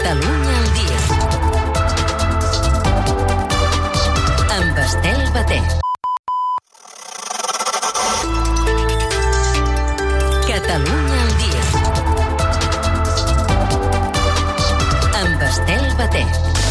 Catalunya al dia. Amb Estel Baté. Catalunya al dia. Amb Estel Baté.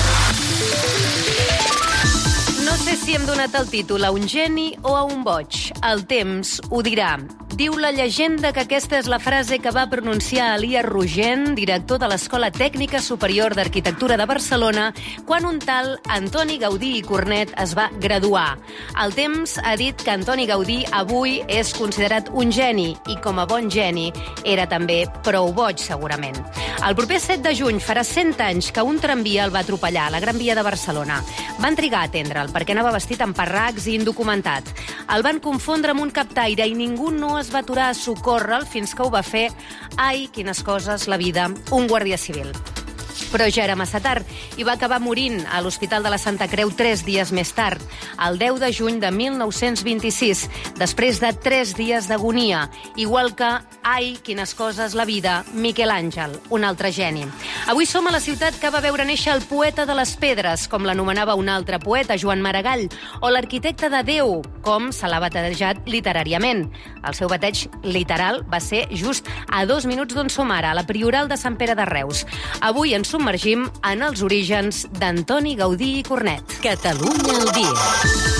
No sé si hem donat el títol a un geni o a un boig. El temps ho dirà. Diu la llegenda que aquesta és la frase que va pronunciar Elies Rogent, director de l'Escola Tècnica Superior d'Arquitectura de Barcelona, quan un tal Antoni Gaudí i Cornet es va graduar. El temps ha dit que Antoni Gaudí avui és considerat un geni i, com a bon geni, era també prou boig, segurament. El proper 7 de juny farà 100 anys que un tramvia el va atropellar a la Gran Via de Barcelona. Van trigar a atendre'l perquè anava vestit amb parracs i indocumentat. El van confondre amb un captaire i ningú no es va aturar a socórrer-lo fins que ho va fer, ai, quines coses, la vida, un guàrdia civil. Però ja era massa tard i va acabar morint a l'Hospital de la Santa Creu 3 dies més tard, el 10 de juny de 1926, després de 3 dies d'agonia, igual que, ai, quines coses, la vida, Miquel Àngel, un altre geni. Avui som a la ciutat que va veure néixer el poeta de les pedres, com l'anomenava un altre poeta, Joan Maragall, o l'arquitecte de Déu, com se l'ha batejat literàriament. El seu bateig literal va ser just a 2 minuts d'on som ara, a la Prioral de Sant Pere de Reus. Avui ens submergim en els orígens d'Antoni Gaudí i Cornet. Catalunya al dia.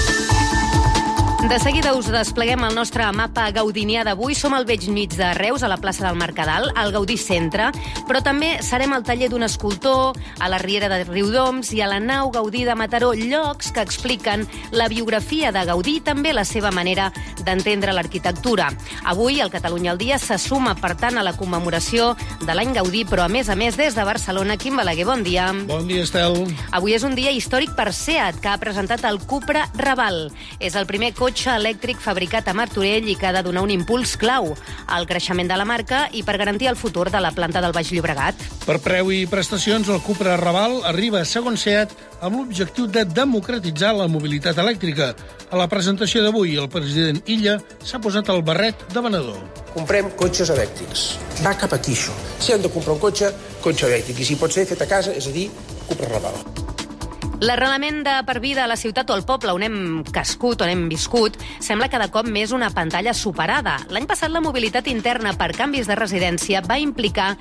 De seguida us despleguem el nostre mapa gaudinià d'avui. Som al vell mig de Reus, a la plaça del Mercadal, al Gaudí Centre, però també serem al taller d'un escultor, a la Riera de Riudoms i a la nau Gaudí de Mataró, llocs que expliquen la biografia de Gaudí i també la seva manera d'entendre l'arquitectura. Avui, el Catalunya al dia se suma, per tant, a la commemoració de l'any Gaudí, però a més, des de Barcelona. Quim Balaguer, bon dia. Bon dia, Estel. Avui és un dia històric per SEAT, que ha presentat el Cupra Raval. És el primer cotxe elèctric fabricat a Martorell i que ha de donar un impuls clau al creixement de la marca i per garantir el futur de la planta del Baix Llobregat. Per preu i prestacions, el Cupra Raval arriba, segons SEAT, amb l'objectiu de democratitzar la mobilitat elèctrica. A la presentació d'avui, el president Illa s'ha posat el barret de venedor. Comprem cotxes elèctrics. Va cap aquí, això. Si hem de comprar un cotxe elèctric. I si pot ser fet a casa, és a dir, Cupra Raval. L'arrelament de per vida a la ciutat o al poble on hem cascut, on hem viscut, sembla cada cop més una pantalla superada. L'any passat la mobilitat interna per canvis de residència va implicar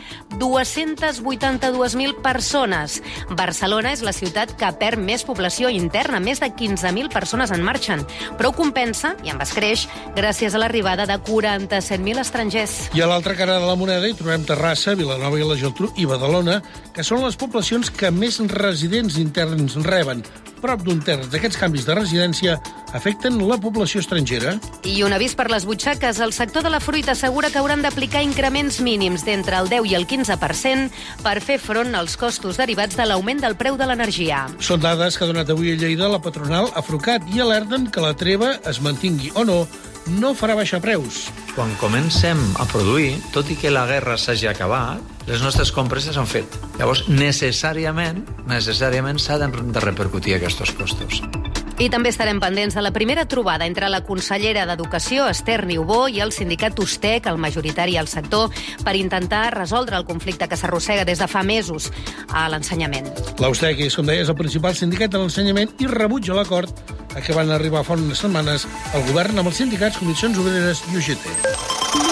282.000 persones. Barcelona és la ciutat que perd més població interna, més de 15.000 persones en marxen, però ho compensa, i en escreix, gràcies a l'arribada de 47.000 estrangers. I a l'altra cara de la moneda hi trobem Terrassa, Vilanova i la Geltrú i Badalona, que són les poblacions que més residents interns reben. Prop d'un terç d'aquests canvis de residència afecten la població estrangera. I un avís per les butxaques. El sector de la fruita assegura que hauran d'aplicar increments mínims d'entre el 10 i el 15% per fer front als costos derivats de l'augment del preu de l'energia. Són dades que ha donat avui a Lleida la patronal Afrucat i alerten que la treva, es mantingui o no farà baixar preus. Quan comencem a produir, tot i que la guerra s'hagi acabat, les nostres compres s'han fet. Llavors, necessàriament s'ha de repercutir aquests costos. I també estarem pendents de la primera trobada entre la consellera d'Educació, Esther Niubó, i el sindicat USTEC, el majoritari al sector, per intentar resoldre el conflicte que s'arrossega des de fa mesos a l'ensenyament. L'USTEC és, com deia, el principal sindicat de l'ensenyament i rebutja l'acord a què van arribar fa unes setmanes el govern amb els sindicats, Comissions Obreres i UGT.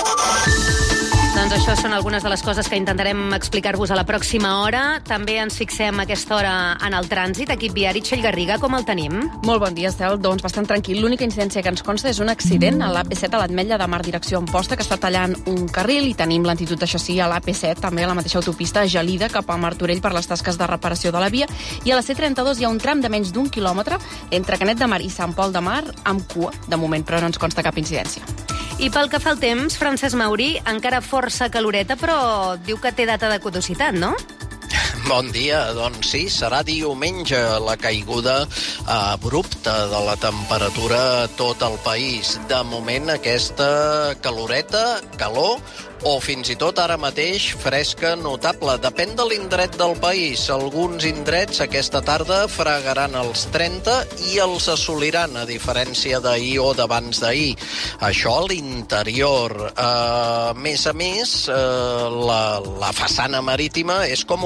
Doncs això són algunes de les coses que intentarem explicar-vos a la pròxima hora. També ens fixem a aquesta hora en el trànsit. Equip viari, Txell Garriga, com el tenim? Molt bon dia, Estel. Doncs bastant tranquil. L'única incidència que ens consta és un accident a l'AP7 a l'Ametlla de Mar, direcció Amposta, que està tallant un carril, i tenim lentitud, això sí, a l'AP7, també a la mateixa autopista, a Gelida, cap a Martorell per les tasques de reparació de la via. I a la C32 hi ha un tram de menys d'1 quilòmetre entre Canet de Mar i Sant Pol de Mar, amb cua, de moment, però no ens consta cap incidència. I pel que fa al temps, Francesc Maurí, encara força caloreta, però diu que té data de caducitat, no? Bon dia, doncs sí, serà diumenge la caiguda abrupta de la temperatura a tot el país. De moment aquesta calor, o fins i tot ara mateix fresca notable. Depèn de l'indret del país. Alguns indrets aquesta tarda fregaran els 30 i els assoliran, a diferència d'ahir o d'abans d'ahir. Això a l'interior. A més, la façana marítima és com un refredament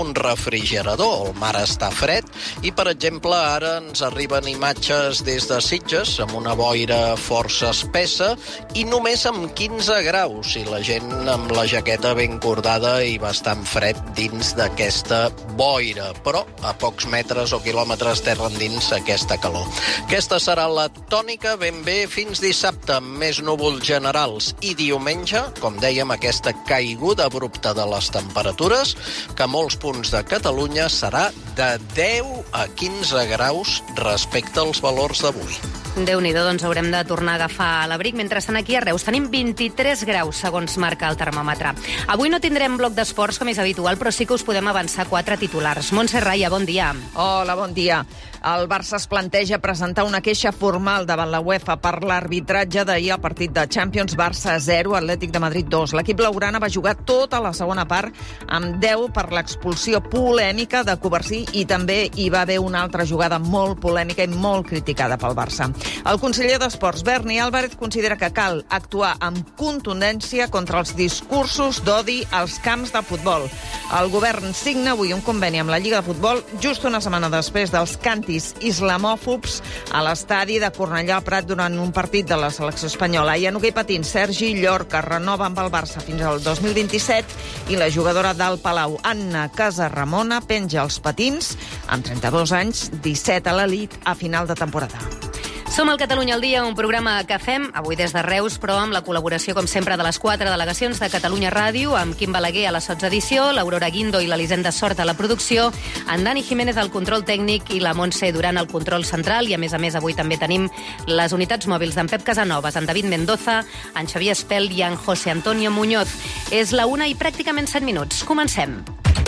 refrigerador. El mar està fred i, per exemple, ara ens arriben imatges des de Sitges amb una boira força espessa i només amb 15 graus i la gent amb la jaqueta ben cordada i bastant fred dins d'aquesta boira, però a pocs metres o quilòmetres terra endins aquesta calor. Aquesta serà la tònica ben bé fins dissabte, amb més núvols generals, i diumenge, com dèiem, aquesta caiguda abrupta de les temperatures, que a molts punts de Catalunya serà de 10 a 15 graus respecte als valors d'avui. Déu-n'hi-do, doncs haurem de tornar a agafar l'abric. Mentrestant, aquí a Reus tenim 23 graus, segons marca el termòmetre. Avui no tindrem bloc d'esports, com és habitual, però sí que us podem avançar 4 titulars. Montse Raya, bon dia. Hola, bon dia. El Barça es planteja presentar una queixa formal davant la UEFA per l'arbitratge d'ahir al partit de Champions. Barça 0, Atlètic de Madrid 2. L'equip blaugrana va jugar tota la segona part amb 10 per l'expulsió polèmica de Covarsí i també hi va haver una altra jugada molt polèmica i molt criticada pel Barça. El conseller d'Esports, Berni Álvarez, considera que cal actuar amb contundència contra els discursos d'odi als camps de futbol. El govern signa avui un conveni amb la Lliga de Futbol just una setmana després dels càntics islamòfobs a l'estadi de Cornellà al Prat durant un partit de la selecció espanyola. I en hoquei patins, Sergi Llorca renova amb el Barça fins al 2027 i la jugadora del Palau, Anna Casaramona, penja els patins amb 32 anys, 17 a l'elit a final de temporada. Som al Catalunya al dia, un programa que fem avui des de Reus, però amb la col·laboració, com sempre, de les 4 delegacions de Catalunya Ràdio, amb Quim Balaguer a la sotsedició, l'Aurora Guindo i l'Elisenda Sort a la producció, en Dani Jiménez al control tècnic i la Montse Duran al control central. I, a més, avui també tenim les unitats mòbils d'en Pep Casanovas, en David Mendoza, en Xavier Espel i en José Antonio Muñoz. És la 1 i pràcticament 7 minuts. Comencem.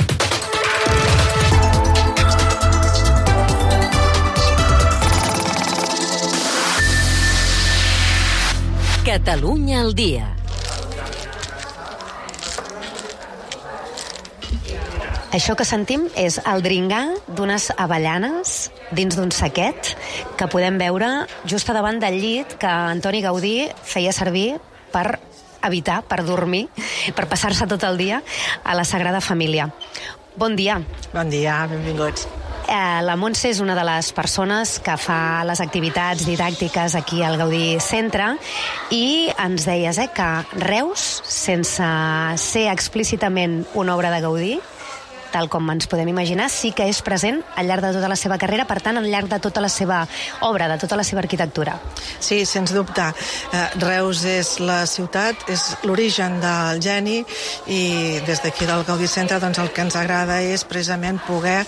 Catalunya al dia. Això que sentim és el dringar d'unes avellanes dins d'un saquet que podem veure just a davant del llit que Antoni Gaudí feia servir per evitar, per dormir, per passar-se tot el dia a la Sagrada Família. Bon dia. Bon dia, benvinguts. La Montse és una de les persones que fa les activitats didàctiques aquí al Gaudí Centre i ens deies que Reus, sense ser explícitament una obra de Gaudí, tal com ens podem imaginar, sí que és present al llarg de tota la seva carrera, per tant, al llarg de tota la seva obra, de tota la seva arquitectura. Sí, sens dubte. Reus és la ciutat, és l'origen del geni i des d'aquí del Gaudí Centre doncs, el que ens agrada és precisament poder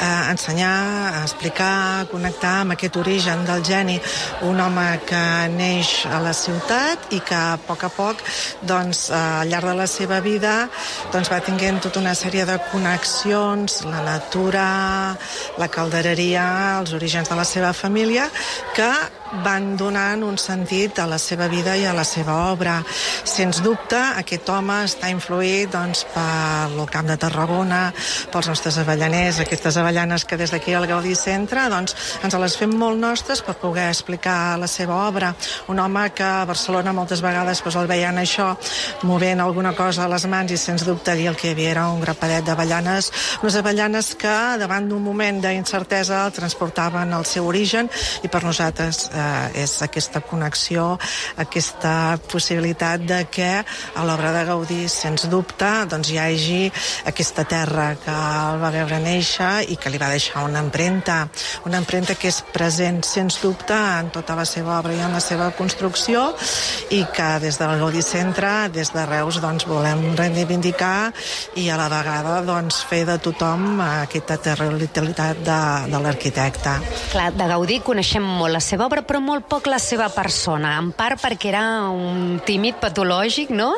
ensenyar, explicar, connectar amb aquest origen del geni, un home que neix a la ciutat i que a poc doncs, al llarg de la seva vida doncs, va tinguent tota una sèrie de connexions, la natura, la caldereria, els orígens de la seva família, que van donant un sentit a la seva vida i a la seva obra. Sens dubte, aquest home està influït doncs, pel Camp de Tarragona, pels nostres avellaners, aquestes avellanes que des d'aquí al Gaudí Centre doncs, ens les fem molt nostres per poder explicar la seva obra. Un home que a Barcelona moltes vegades doncs, el veien això, movent alguna cosa a les mans i sens dubte allí el que hi havia era un grapadet d'avellanes, unes avellanes que davant d'un moment d'incertesa transportaven el seu origen i per nosaltres és aquesta connexió, aquesta possibilitat de que a l'obra de Gaudí, sens dubte, doncs hi hagi aquesta terra que el va veure néixer i que li va deixar una empremta que és present, sens dubte, en tota la seva obra i en la seva construcció i que des del Gaudí Centre, des de Reus, doncs volem reivindicar i a la vegada doncs, fer de tothom aquesta territorialitat de l'arquitecte. Clar, de Gaudí coneixem molt la seva obra, però molt poc la seva persona, en part perquè era un tímid patològic, no?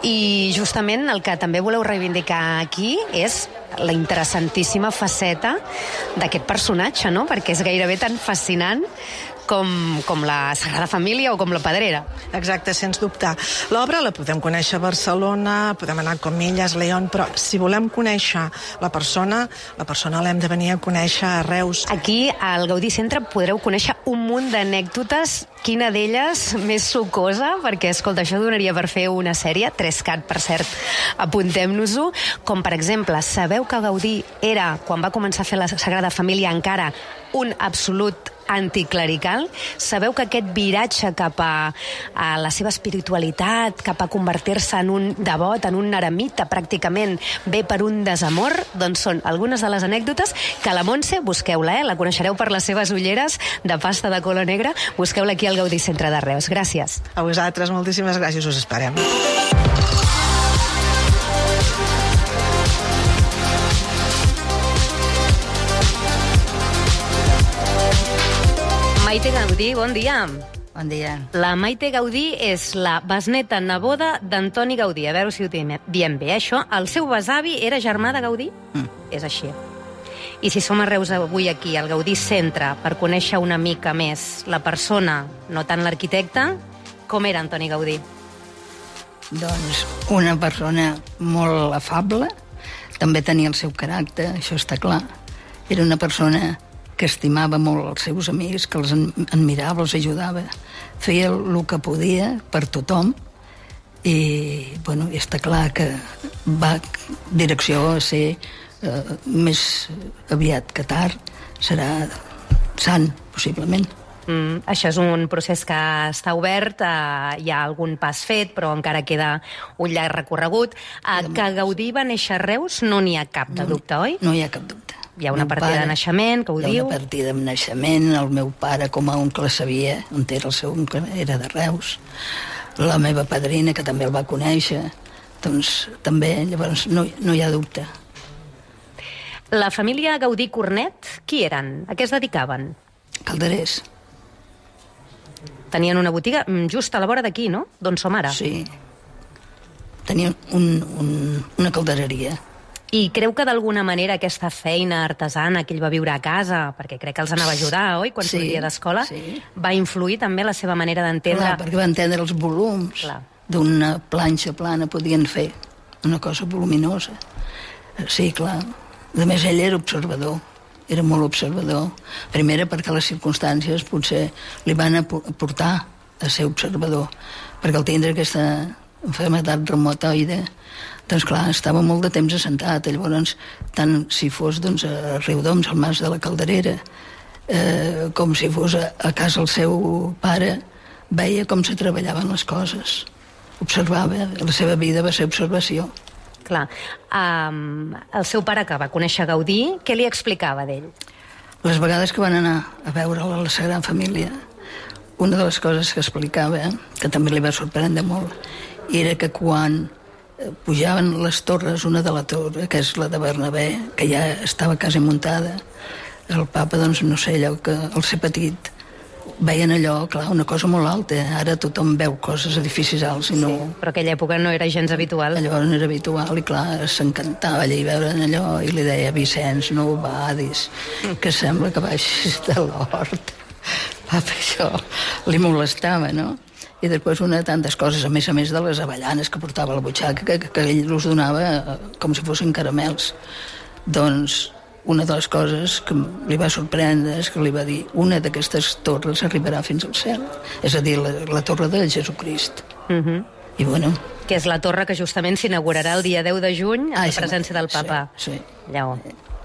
I justament el que també voleu reivindicar aquí és la interessantíssima faceta d'aquest personatge, no? Perquè és gairebé tan fascinant com la Sagrada Família o com la Pedrera. Exacte, sens dubte. L'obra la podem conèixer a Barcelona, podem anar a Comillas, León, però si volem conèixer la persona l'hem de venir a conèixer a Reus. Aquí, al Gaudí Centre, podreu conèixer un munt d'anècdotes. Quina d'elles més sucosa? Perquè, escolta, això donaria per fer una sèrie, 3CAT, per cert, apuntem-nos-ho. Com, per exemple, sabeu que Gaudí era, quan va començar a fer la Sagrada Família, encara un absolut anticlerical? Sabeu que aquest viratge cap a la seva espiritualitat, cap a convertir-se en un devot, en un eremita pràcticament, ve per un desamor? Doncs són algunes de les anècdotes que la Montse, busqueu-la, la coneixereu per les seves ulleres de pasta de color negre, busqueu-la aquí al Gaudí Centre de Reus. Gràcies. A vosaltres, moltíssimes gràcies, us esperem. Maite Gaudí, bon dia. Bon dia. La Maite Gaudí és la besneta neboda d'Antoni Gaudí. A veure si ho diem bé, això. El seu besavi era germà de Gaudí? És així. I si som a Reus avui aquí, al Gaudí Centre, per conèixer una mica més la persona, no tant l'arquitecte, com era Antoni Gaudí? Doncs una persona molt afable, també tenia el seu caràcter, això està clar. Era una persona que estimava molt els seus amics, que els admirava, els ajudava. Feia el que podia per tothom i, bueno, està clar que va direcció a ser més aviat que tard, serà sant, possiblement. Això és un procés que està obert, hi ha algun pas fet, però encara queda un llarg recorregut. Que Gaudí va néixer a Reus no n'hi ha cap de dubte, oi? No hi ha cap dubte. Hi ha una partida de naixement, que ho diu. Hi ha una partida de naixement, el meu pare com a oncle sabia on era el seu oncle, era de Reus. La meva padrina, que també el va conèixer, doncs també, llavors no hi ha dubte. La família Gaudí-Cornet, qui eren? A què es dedicaven? Calderers. Tenien una botiga just a la vora d'aquí, no? D'on som ara. Sí. Tenien una caldereria. I creu que d'alguna manera aquesta feina artesana que ell va viure a casa, perquè crec que els anava a ajudar, oi?, quan sortia d'escola, va influir també la seva manera d'entendre... Clar, perquè va entendre els volums d'una planxa plana, podien fer una cosa voluminosa. Sí, clar. A més, ell era observador, era molt observador. Primera perquè les circumstàncies potser li van aportar a ser observador, perquè al tindre aquesta malaltia reumatoide, doncs clar, estava molt de temps assentat. Llavors, tant si fos doncs, a Riudoms, al Mas de la Calderera, com si fos a casa el seu pare, veia com se treballaven les coses. Observava, la seva vida va ser observació. Clar, el seu pare, que va conèixer Gaudí, què li explicava d'ell? Les vegades que van anar a veure la Sagrada Família, una de les coses que explicava, que també li va sorprendre molt, era que quan pujaven les torres, una de la torre, que és la de Bernabé, que ja estava quasi muntada, el papa, doncs, no sé, allò que al ser petit veien allò, clar, una cosa molt alta. Ara tothom veu coses, edificis alts, i no... Sí, però aquella època no era gens habitual. Allò no era habitual, i clar, s'encantava allà i veure allò, i li deia, Vicenç, no ho badis, que sembla que baixis de l'hort. Papa, això li molestava, no? I després una de tantes coses, a més de les avellanes que portava a la butxaca, que ell els donava com si fossin caramels. Doncs una de les coses que li va sorprendre és que li va dir una d'aquestes torres arribarà fins al cel, és a dir, la torre de Jesucrist. I bueno... Que és la torre que justament s'inaugurarà el dia 10 de juny en la presència del papa. Sí. Lleó.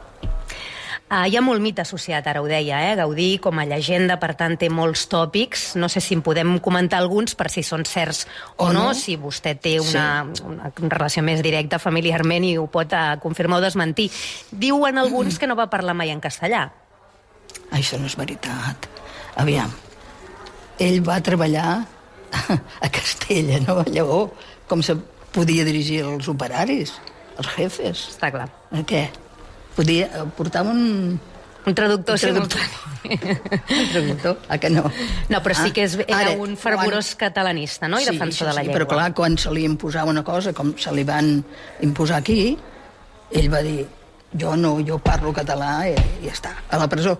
Hi ha molt mite associat, ara ho deia, Gaudí com a llegenda, per tant té molts tòpics. No sé si en podem comentar alguns per si són certs o no, si vostè té una relació més directa familiarment i ho pot confirmar o desmentir. Diuen alguns que no va parlar mai en castellà. Això no és veritat. Aviam, ell va treballar a Castella, no a Lleó, com se podia dirigir als operaris, als jefes. Està clar. Què? Portava un traductor simultani. Un traductor? Que no? No, però sí que era un fervorós catalanista, no? I defensor de la llengua. Però clar, quan se li imposava una cosa, com se li van imposar aquí, ell va dir, jo parlo català i ja està, a la presó.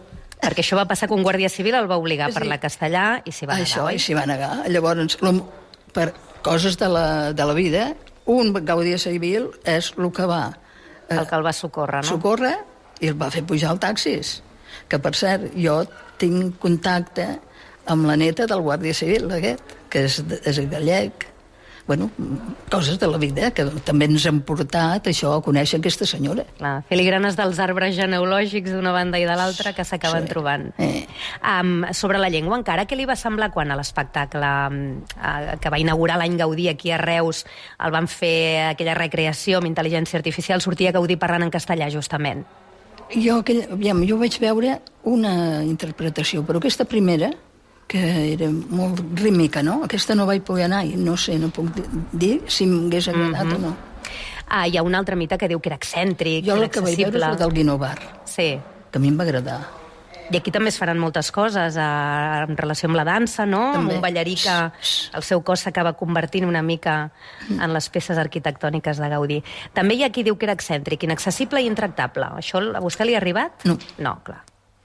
Perquè això va passar que un guàrdia civil el va obligar a parlar castellà i s'hi va negar, Això, oi? i s'hi va negar. Llavors, per coses de la vida, un guàrdia civil és el que va... El que el va socórrer, no? Socórrer i el va fer pujar al taxis. Que, per cert, jo tinc contacte amb la neta del guàrdia civil, aquest, que és gallec. Bueno, coses de la vida, que també ens han portat això a conèixer aquesta senyora. Clar, filigranes dels arbres genealògics d'una banda i de l'altra que s'acaben trobant. Sobre la llengua encara, què li va semblar quan a l'espectacle que va inaugurar l'any Gaudí aquí a Reus el van fer aquella recreació amb intel·ligència artificial, sortia Gaudí parlant en castellà, justament? Jo vaig veure una interpretació, però aquesta primera, que era molt rítmica, no? Aquesta no vaig poder anar i no sé, no puc dir si m'hagués agradat o no. Hi ha un altre mite que diu que era excèntric, jo inaccessible. Jo el que vaig veure és el del Guinovar, sí. Que a mi em va agradar. I aquí també es faran moltes coses en relació amb la dansa, no? També. Amb un ballarí que el seu cos s'acaba convertint una mica en les peces arquitectòniques de Gaudí. També hi ha qui diu que era excèntric, inaccessible i intractable. Això a vostè li ha arribat? No. No, clar.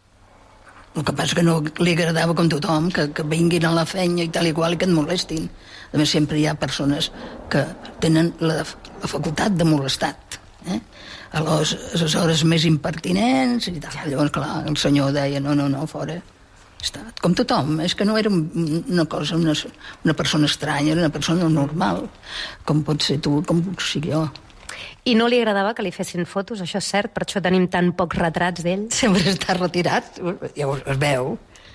El que passa que no li agradava com tothom, que vinguin a la feina i tal i qual i que et molestin. A més, sempre hi ha persones que tenen la facultat de molestat, a les hores més impertinents i tal. Llavors, clar, el senyor deia, no, fora. Com tothom, és que no era una cosa, una persona estranya, era una persona normal, com pot ser tu, com puc ser jo. I no li agradava que li fessin fotos, això és cert, per això tenim tan pocs retrats d'ell? Sempre està retirat, llavors es veu.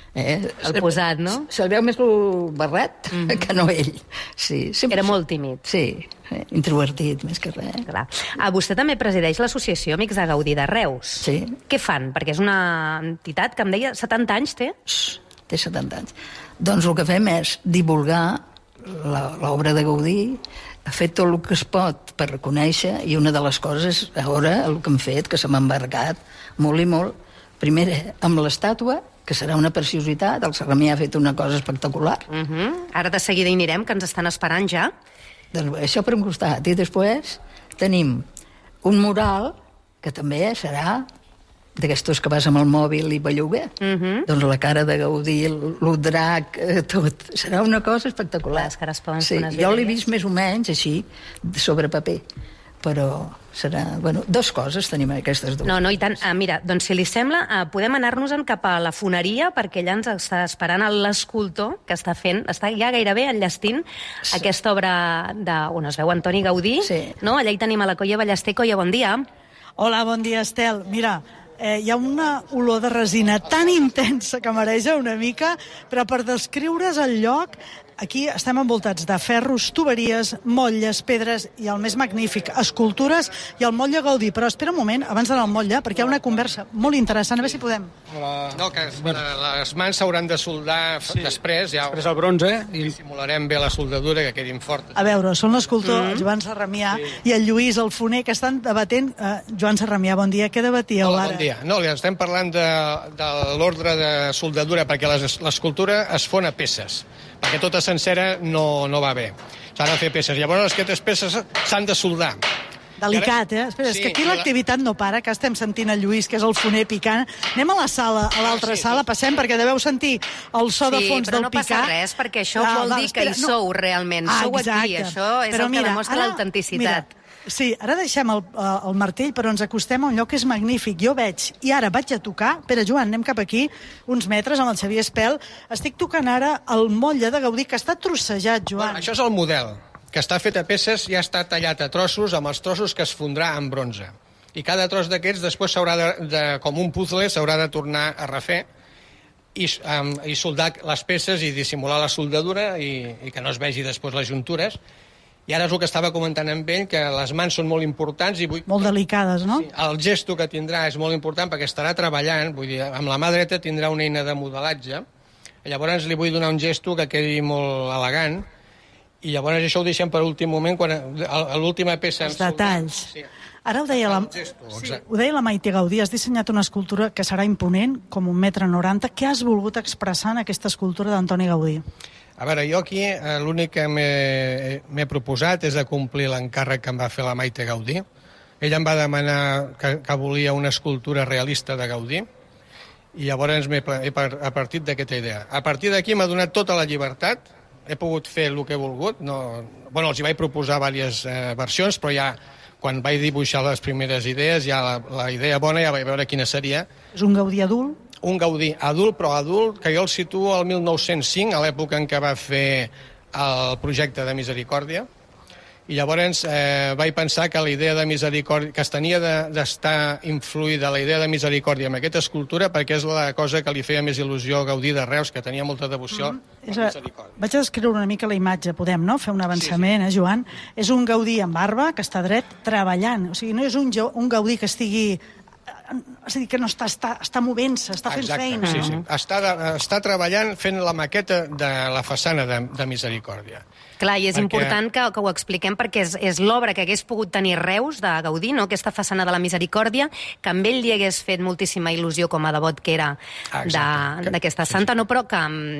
El posat, no? Se'l veu més el barret que no ell. Sí, era molt tímid. Sí, introvertit, més que res. Clar. Vostè també presideix l'associació Amics de Gaudí de Reus. Sí. Què fan? Perquè és una entitat que em deia 70 anys té. Té 70 anys. Doncs el que fem és divulgar l'obra de Gaudí, ha fet tot el que es pot per reconèixer, i una de les coses, ara, el que hem fet, que se m'ha embarcat molt i molt, primer amb l'estàtua, que serà una preciositat, el Sarramià ha fet una cosa espectacular. Ara de seguida hi anirem, que ens estan esperant ja. Doncs això per un costat. I després tenim un mural, que també serà d'aquestos que vas amb el mòbil i belluga. Doncs la cara de Gaudí, el drac, tot. Serà una cosa espectacular. Les cares poden ser unes jo l'he vist més o menys així, sobre paper. Però serà... Bueno, dues coses tenim aquestes dues. No, i tant. Mira, doncs si li sembla, podem anar-nos-en cap a la foneria, perquè allà ens està esperant l'escultor que està fent, està ja gairebé enllestint aquesta obra on es veu Antoni Gaudí. No? Allà hi tenim a la Colla Ballester. Colla, bon dia. Hola, bon dia, Estel. Mira, hi ha una olor de resina tan intensa que mareja una mica, però per descriure's el lloc, aquí estem envoltats de ferros, tuberies, motlles, pedres i el més magnífic, escultures i el motlle Gaudí. Però espera un moment, abans d'anar al motlle, perquè hi ha una conversa molt interessant, a veure si podem. No, que les mans s'hauran de soldar després, ja després el bronze, i simularem bé la soldadura, que quedin fortes. A veure, són l'escultor Joan Sarramià i el Lluís, el foner, que estan debatent. Joan Sarramià, bon dia, què debatíeu ara? Bon dia. No, li estem parlant de l'ordre de soldadura, perquè l'escultura es fon a peces, perquè tota sencera no va bé. S'han de fer peces. Llavors aquestes peces s'han de soldar. Delicat, Espera, és que aquí l'activitat no para, que estem sentint el Lluís, que és el foner picant. Anem a la sala, a l'altra sala, passem, perquè deveu sentir el so de fons del picar. Sí, però no passa res, perquè això vol dir que hi sou realment. Sou aquí, això és el que demostra l'autenticitat. Sí, ara deixem el martell, però ens acostem a un lloc que és magnífic. Jo veig, i ara vaig a tocar... Espera, Joan, anem cap aquí, uns metres, amb el Xavier Espel. Estic tocant ara el motlle de Gaudí, que està trossejat, Joan. Això és el model, que està fet a peces, ja està tallat a trossos, amb els trossos que es fondrà en bronze. I cada tros d'aquests després s'haurà com un puzzle, s'haurà de tornar a refer i soldar les peces i dissimular la soldadura i que no es vegi després les juntures. I ara és el que estava comentant amb ell, que les mans són molt importants i vull... Molt delicades, no? Sí, el gesto que tindrà és molt important perquè estarà treballant, vull dir, amb la mà dreta tindrà una eina de modelatge, llavors li vull donar un gesto que quedi molt elegant, i llavors això ho deixem per últim moment, quan l'última peça... Els detalls. Sí. Ara ho deia la Maite Gaudí, has dissenyat una escultura que serà imponent, com 1,90 m. Què has volgut expressar en aquesta escultura d'Antoni Gaudí? A veure, jo aquí l'únic que m'he proposat és de complir l'encàrrec que em va fer la Maite Gaudí. Ella em va demanar que volia una escultura realista de Gaudí I llavors he partit d'aquesta idea. A partir d'aquí m'ha donat tota la llibertat, he pogut fer el que he volgut. Els hi vaig proposar diverses versions, però ja quan vaig dibuixar les primeres idees, ja la idea bona ja vaig veure quina seria. És un Gaudí adult? Un Gaudí adult, però adult, que jo el situo al 1905, a l'època en què va fer el projecte de Misericòrdia. I llavors vaig pensar que la idea de Misericòrdia, que es tenia d'estar influïda la idea de Misericòrdia amb aquesta escultura, perquè és la cosa que li feia més il·lusió a Gaudí de Reus, que tenia molta devoció per Misericòrdia. Vaig a descriure una mica la imatge, podem, no?, fer un avançament, Joan? És un Gaudí amb barba, que està dret, treballant. O sigui, no és un Gaudí que estigui... És a dir, que no està movent-se, està fent feina. Sí, sí. Està treballant fent la maqueta de la façana de Misericòrdia. Clar, i és important que ho expliquem perquè és l'obra que hagués pogut tenir Reus de Gaudí, no? Aquesta façana de la Misericòrdia, que amb ell li hagués fet moltíssima il·lusió com a devot que era d'aquesta santa, no, però que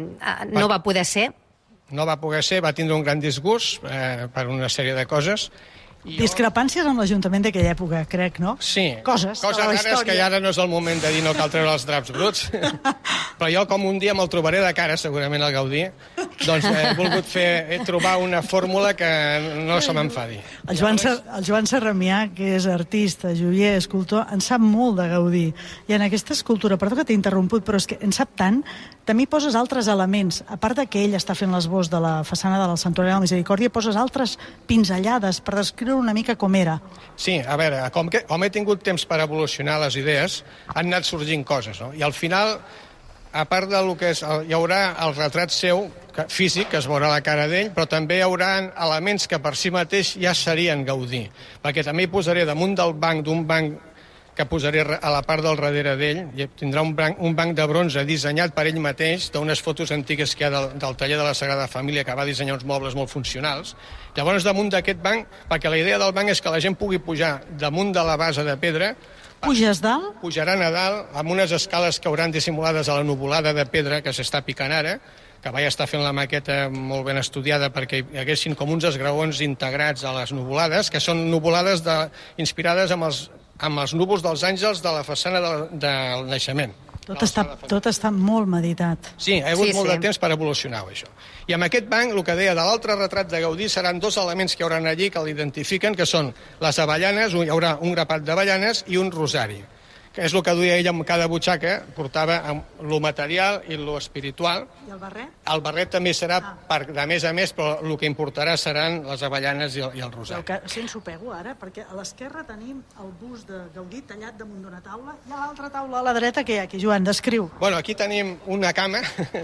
no va poder ser. No va poder ser, va tindre un gran disgust per una sèrie de coses. Discrepàncies amb l'Ajuntament d'aquella època, crec, no? Sí. Coses rares que ara no és el moment de dir no cal treure els draps bruts. Però jo, com un dia me'l trobaré de cara, segurament, al Gaudí, doncs he volgut trobar una fórmula que no se m'enfadi. El Joan Sarramià, que és artista, joier, escultor, en sap molt de Gaudí. I en aquesta escultura, perdó que t'he interromput, però és que en sap tant, també poses altres elements. A part que ell està fent l'esbós de la façana del Santuari de la Misericòrdia, poses altres pinzellades per descriure una mica com era. Sí, a veure, com he tingut temps per evolucionar les idees, han anat sorgint coses, no? I al final, a part del que és... Hi haurà el retrat seu, físic, que es veurà la cara d'ell, però també hi haurà elements que per si mateix ja serien Gaudí. Perquè també hi posaré damunt d'un banc que posaré a la part del darrere d'ell, i tindrà un banc de bronze dissenyat per ell mateix, d'unes fotos antigues que hi ha del taller de la Sagrada Família, que va dissenyar uns mobles molt funcionals. Llavors, damunt d'aquest banc, perquè la idea del banc és que la gent pugui pujar damunt de la base de pedra. Puges dalt? Pujaran a dalt, amb unes escales que hauran dissimulades a la nuvolada de pedra que s'està picant ara, que vaig estar fent la maqueta molt ben estudiada perquè hi haguessin com uns esgraons integrats a les nuvolades, que són nuvolades inspirades amb els núvols dels àngels de la façana del naixement. Tot està molt meditat. Sí, he hagut molt de temps per evolucionar això. I amb aquest banc, el que deia de l'altre retrat de Gaudí, seran dos elements que hi haurà allí que l'identifiquen, que són les avellanes, hi haurà un grapat d'avellanes i un rosari, que és el que duia ell amb cada butxaca, portava lo material i lo espiritual. I el barret? El barret també serà de més a més, però el que importarà seran les avellanes i el rosari. Si ens ho pego ara, perquè a l'esquerra tenim el bust de Gaudí tallat damunt d'una taula, i a l'altra taula a la dreta que hi ha aquí, Joan, descriu. Bueno, aquí tenim una cama.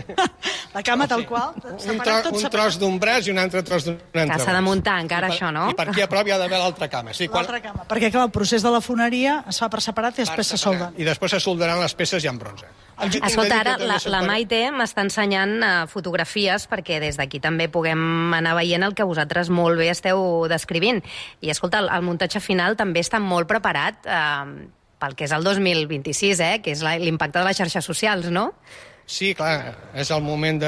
La cama tal qual? Un tros d'un braç i un altre tros d'un altre braç. Que s'ha de muntar encara això, no? I per aquí a prop hi ha d'haver l'altra cama. L'altra cama, perquè clar, el procés de la foneria es fa per separat i després se solden. I després se soldaran les peces ja en bronze. Escolta, ara la Maite m'està ensenyant fotografies perquè des d'aquí també puguem anar veient el que vosaltres molt bé esteu descrivint. I escolta, el muntatge final també està molt preparat pel que és el 2026, que és l'impacte de les xarxes socials, no? Sí, clar, és el moment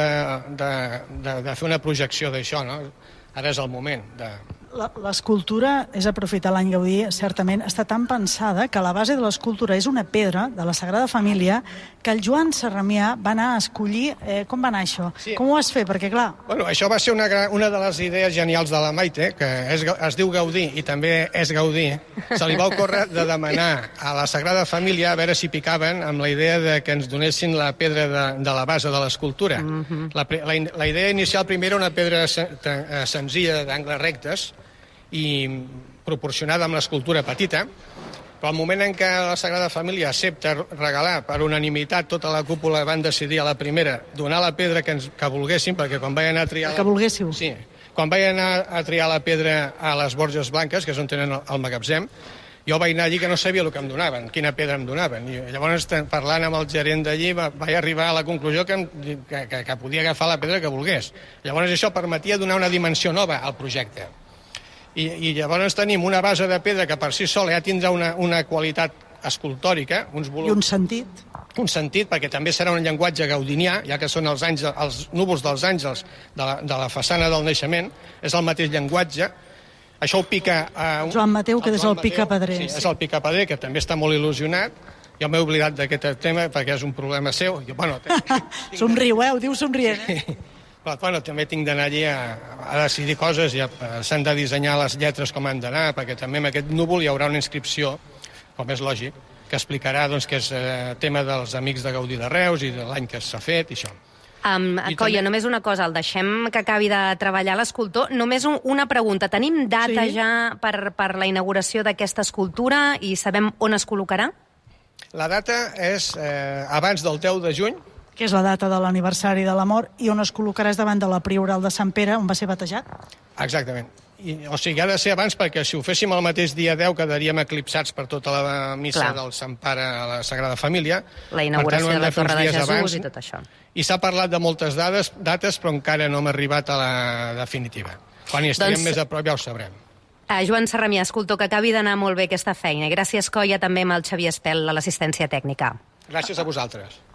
de fer una projecció d'això, no? Ara és el moment de... L'escultura és aprofitar l'any Gaudí, certament, està tan pensada que la base de l'escultura és una pedra de la Sagrada Família que el Joan Sarramià va anar a escollir. Com va anar això? Sí. Com ho vas fer? Perquè, clar... Bueno, això va ser una de les idees genials de la Maite, que es diu Gaudí i també és Gaudí. Se li va ocórrer de demanar a la Sagrada Família a veure si picaven amb la idea de que ens donessin la pedra de la base de l'escultura. La idea inicial primer era una pedra senzilla d'angles rectes i proporcionada amb l'escultura petita, però al moment en què la Sagrada Família accepta regalar per unanimitat tota la cúpula, van decidir a la primera donar la pedra que volguessin, perquè quan vaig anar a triar... Que volguéssiu. Sí, quan vaig anar a triar la pedra a les Borges Blanques, que és on tenen el magatzem, jo vaig anar allí que no sabia el que em donaven, quina pedra em donaven. I llavors, parlant amb el gerent d'allí, vaig arribar a la conclusió que podia agafar la pedra que volgués. Llavors això permetia donar una dimensió nova al projecte. I llavors tenim una base de pedra que per si sola ja tindrà una qualitat escultòrica, uns volums... I un sentit. Un sentit, perquè també serà un llenguatge gaudinià, ja que són els núvols dels àngels de la façana del naixement, és el mateix llenguatge. Això ho pica... Joan Mateu, que és el picapedrer. Sí, és el picapedrer, que també està molt il·lusionat, Jo m'he oblidat d'aquest tema perquè és un problema seu. Somriu, ho diu somrient. Però, també tinc d'anar allí a decidir coses, i s'han de dissenyar les lletres com han d'anar, perquè també en aquest núvol hi haurà una inscripció, com és lògic, que explicarà que és tema dels amics de Gaudí de Reus i de l'any que s'ha fet i això. Coia, només una cosa, el deixem que acabi de treballar l'escultor. Només una pregunta. Tenim data ja per la inauguració d'aquesta escultura i sabem on es col·locarà? La data és abans del 10 de juny. Que és la data de l'aniversari de la mort, i on es col·locarà és davant de la Prioral de Sant Pere, on va ser batejat? Exactament. O sigui, ha de ser abans, perquè si ho féssim el mateix dia 10 quedaríem eclipsats per tota la missa del Sant Pare a la Sagrada Família. La inauguració de la Torre de Jesús i tot això. I s'ha parlat de moltes dates, però encara no hem arribat a la definitiva. Quan hi estarem més a prop ja ho sabrem. Joan Serramià, escultor, que acabi d'anar molt bé aquesta feina. Gràcies, Coia, també amb el Xavier Espel, a l'assistència tècnica. Gràcies a vosaltres.